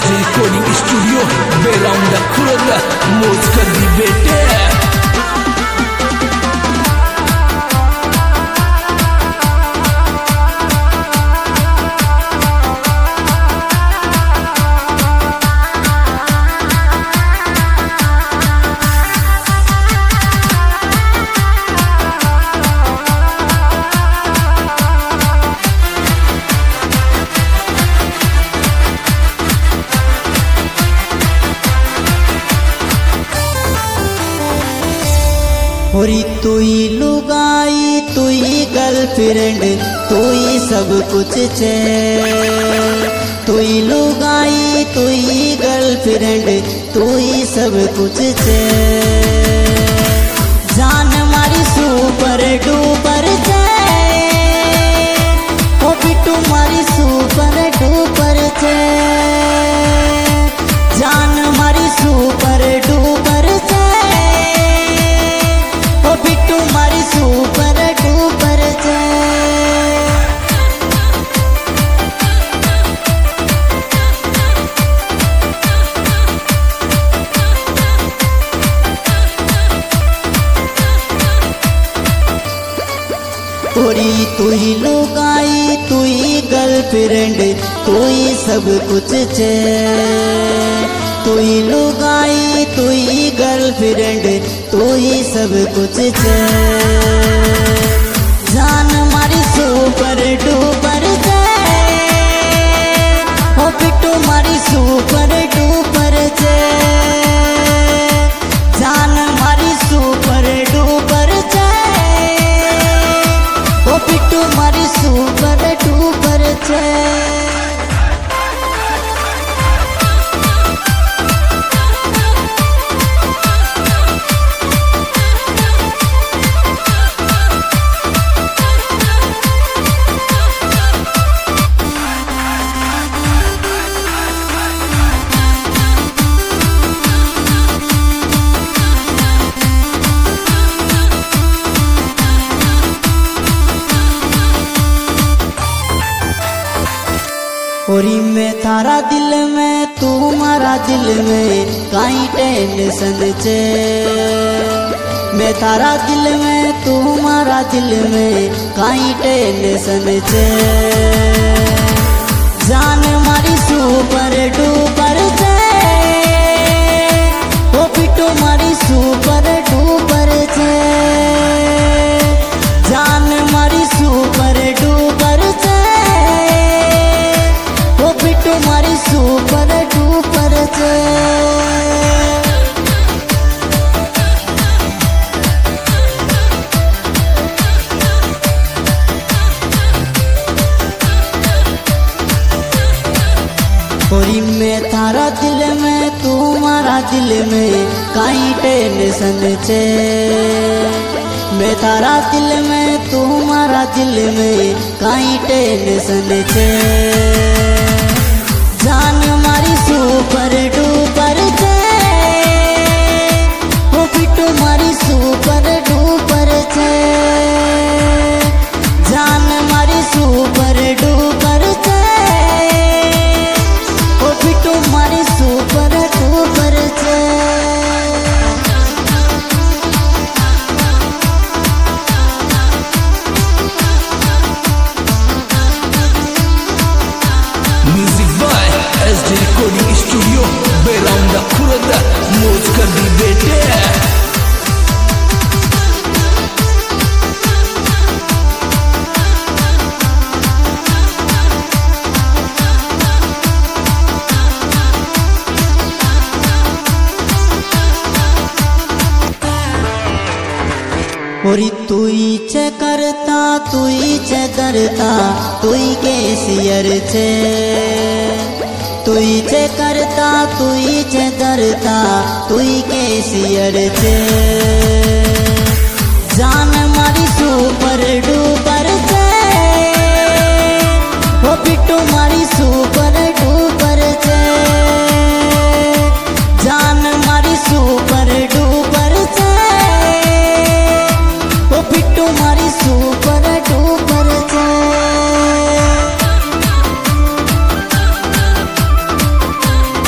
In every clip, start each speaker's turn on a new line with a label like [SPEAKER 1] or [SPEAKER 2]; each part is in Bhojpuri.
[SPEAKER 1] SD Recording Studio Belonda Kurada Moz कर दी बेटे
[SPEAKER 2] होरी तू ही लुगाई तू ही गर्लफ्रेंड तू ही सब कुछ छे तू ही लुगाई तू ही गर्लफ्रेंड तू ही सब कुछ छे जान मारी सुपर डुपर छे ओ बिट्टू मारी सुपर डुपर छे जान मारी सुपर डुपर छे बिट्टू मारी सुपर डुपर छे तोरी तू ही लुगाई तू ही गर्लफ्रेंड तू ही सब कुछ छे तू ही लुगाई तू ही गर्लफ्रेंड तू ही सब कुछ छे जान मारी सुपर डुपर छे ओ बिट्टू मारी सुपर डुपर छे जान मारी सुपर डुपर छे ओ बिट्टू मारी सुपर डुपर छे होरी मैं थारा दिल में तू मारा दिल में काई टेंशन छे मैं थारा दिल में तू मारा दिल में काई टेंशन छे जान मारी सुपर डुपर छे ओ बिट्टू मारी सुपर डुपर छे जान मारी सुपर डुपर छे बिट्टू मारी सुपर डुपर छे होरी मैं थारा दिल में तू मारा दिल में काई टेंशन छे मैं थारा दिल में तू मारा दिल में काई टेंशन छे जान मारी सुपर डुपर छे ओ बिट्टू मारी सुपर डुपर छे जान मारी सुपर डुपर छे ओ बिट्टू मारी सुपर डुपर छे
[SPEAKER 1] SD Recording Studio Belonda Kurada Moz कर दी बेटे
[SPEAKER 2] होरी तू ही छे करता तू ही छे करता तू ही कैसियर छे तू ही छे करता तू ही छे करता तू ही कैसियर छे जान मारी सुपर डुपर छे ओ बिट्टू मारी सुपर डुपर छे जान मारी सुपर डुपर छे ओ बिट्टू मारी सुपर डुपर छे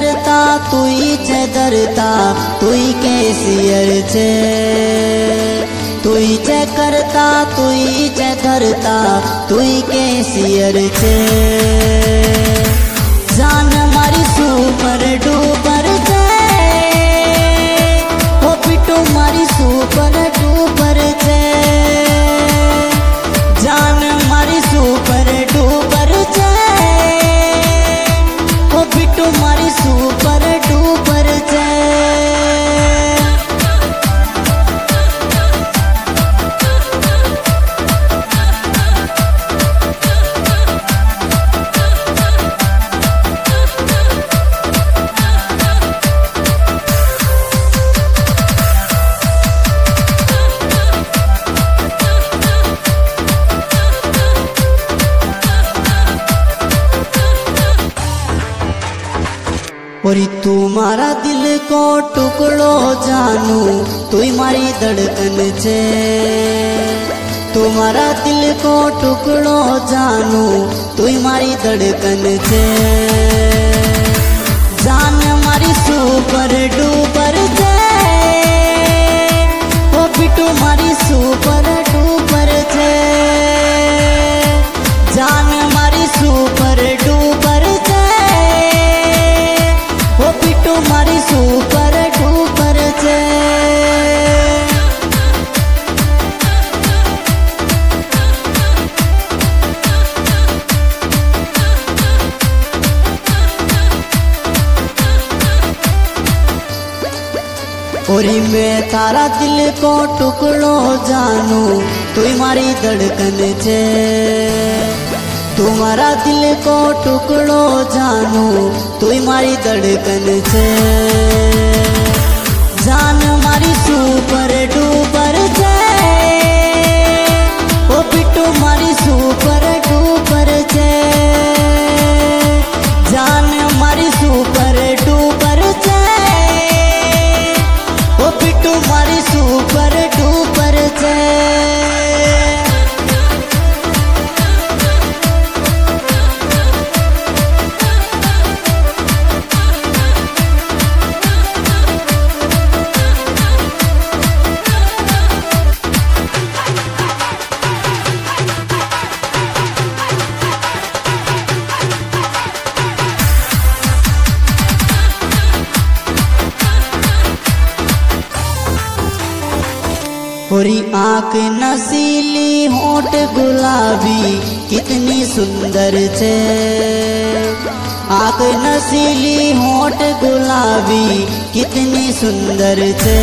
[SPEAKER 2] करता तुई छे धरता तुई कैसियर छे तुई छे करता तुई छे धरता तुई कैसियर छे जान मारी सुपर डुपर छे ओ पिटू मारी सुपर डुपर छे जान मारी सुपर डुपर छे ओ पिटू मारी सुपर डुपर छे और तुम्हारा दिल को टुकड़ो जानू तुई मारी धड़कन छे तुम्हारा दिल को टुकड़ो जानू तुई मारी धड़कन छे जान मारी सुपर डुपर छे ओ पिटू मारी सुपर डुपर छे जान मारी सुपर डुपर छे ओ पिटू मारी सुपर डुपर छे और मैं तारा दिल को टुकड़ो जानू तुई मारी धड़कन छे तुम्हारा दिल को टुकड़ो जानू तुई मारी धड़कन छे जान मारी सुपर डुपर छे ओ पिटू मारी सुपर डुपर छे जान मारी सुपर डुपर छे ओ पिटू मारी सुपर डुपर छे ओरी आँख नसीली होठ गुलाबी कितनी सुंदर छे आँख नसीली होठ गुलाबी कितनी सुंदर छे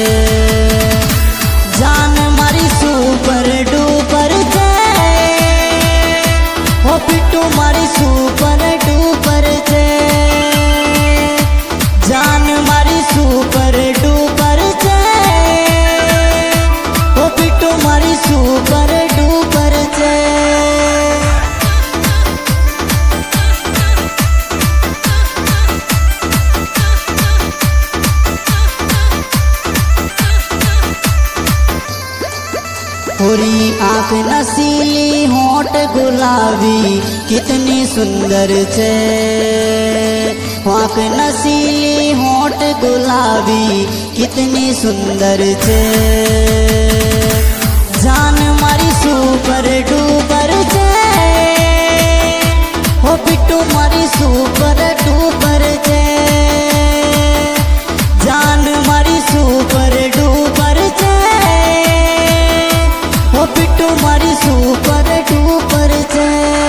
[SPEAKER 2] जान मारी सुपर डुपर छे ओ पिटू मारी सुपर डुपर छे जान मारी सुपर डुपर छे ओ पिटू मारी सुपर डुपर छे होरी आँख नसीली होठ गुलाबी कितनी सुंदर छे आँख नसीली होठ गुलाबी कितनी सुंदर छे जान मारी सुपर डुपर छे ओ पिटू मारी सुपर डुपर छे जान मारी सुपर डुपर छे ओ पिटू मारी सुपर डुपर छे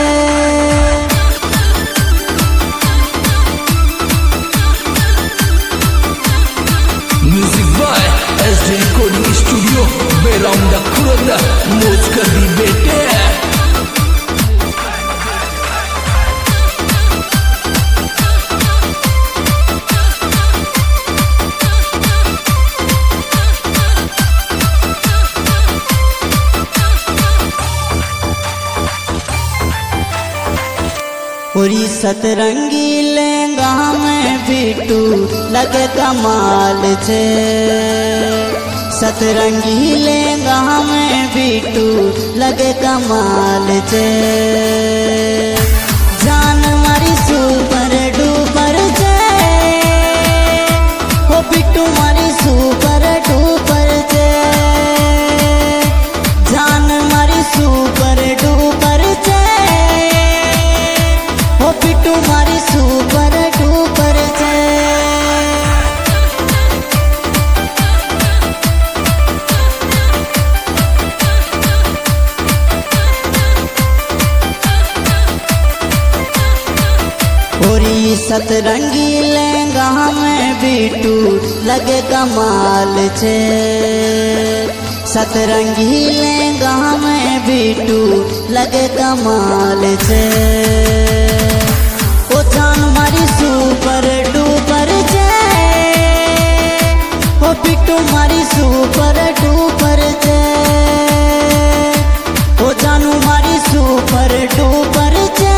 [SPEAKER 1] music by SD recording studio Beraunda Khurda मौज कर दी बेटे
[SPEAKER 2] पूरी सतरंगी लहंगा में बिटू लगे कमाल छे सतरंगी लहंगा में बिटू लगे कमाल छे जान मारी सुपर डुपर छे सतरंगी लहंगा में बीटू लगे कमाल छे। सतरंगी लहंगा में बीटू लगे कमाल छे। ओ जान मारी सुपर डुपर छे। ओ बीटू मारी सुपर डुपर छे। ओ जानू मारी सुपर डुपर छे।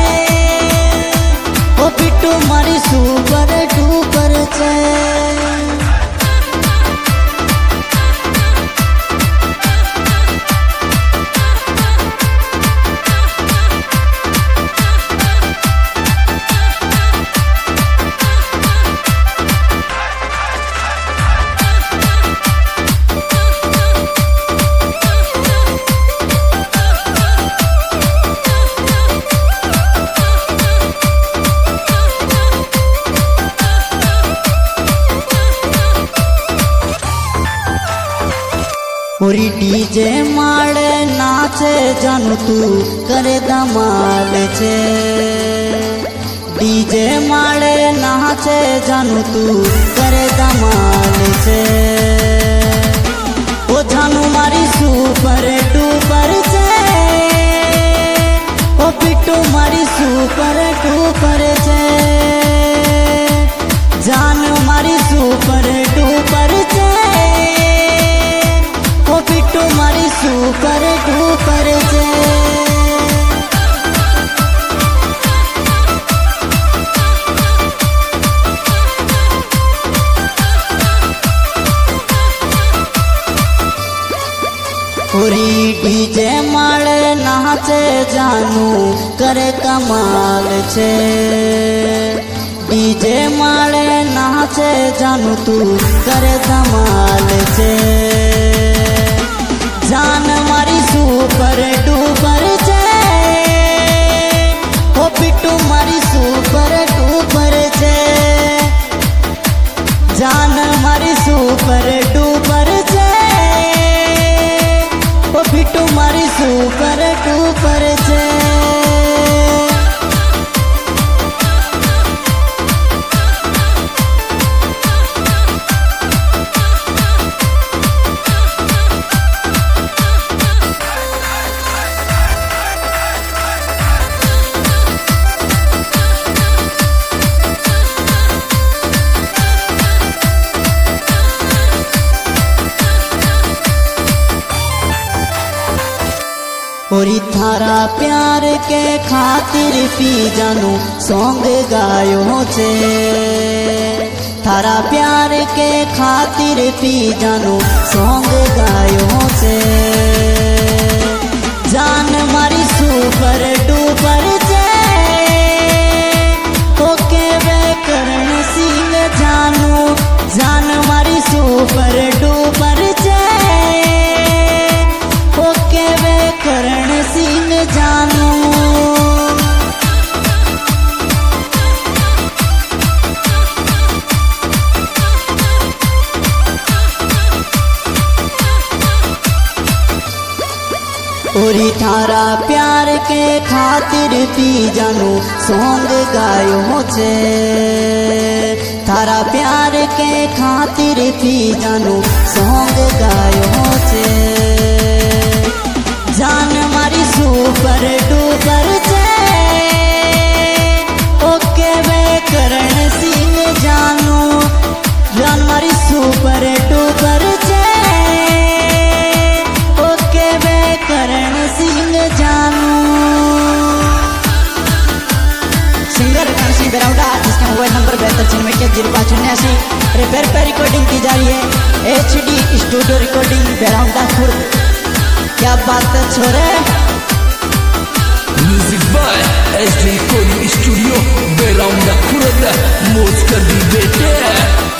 [SPEAKER 2] ओ बिट्टू मारी सुपर डुपर छे। ओरी डीजे माड़े नाचे जानू तू करे धमाल छे। डीजे माड़े नाचे जानू तू करे धमाल छे। ओ जानू मारी सुपर डुपर छे। ओ बिट्टू मारी सुपर डुपर छे। जान मारी सुपर डुपर छे। ओ बिट्टू मारी सुपर डुपर छे। ओरी डीजे माड़े नाचे जानू करे कमाल छे। डीजे माड़े नाचे जानू तू करे धमाल छे। जान मारी सुपर डुपर छे। ओ बिट्टू मारी सुपर डुपर छे। जान मारी सुपर डुपर छे। ओ बिट्टू मारी सुपर डुपर छे। ओरी थारा प्यार के खातिर पी जानू सॉन्ग गायो छे। थारा प्यार के खातिर पी जानू सॉन्ग गायो छे। जान मारी सुपर डुपर छे। ओके वे करण सिंह जानू। जान मारी सुपर डुपर छे। ओके वे करण सिंह जानू। ओरी थारा प्यार के खातिर पी जानू सॉन्ग गायो छे। थारा प्यार के खातिर पी जानू सॉन्ग गायो छे। जान मारी सुपर डुपर छे। ओके वे करण सिंह जानू। जान मारी सुपर डुपर छे। ओके वे करण सिंह जानू। सिंगर कांसी बेराउडा जिसका मोबाइल नंबर 7296 रिपेयर पे रिकॉर्डिंग की जा रही है। HD स्टूडियो रिकॉर्डिंग बेराउडा खुर्द। क्या बात है छोरे।
[SPEAKER 1] म्यूजिक बाय SD कोडी स्टूडियो बेराउंडा खुरद मौज कर दी बेटे।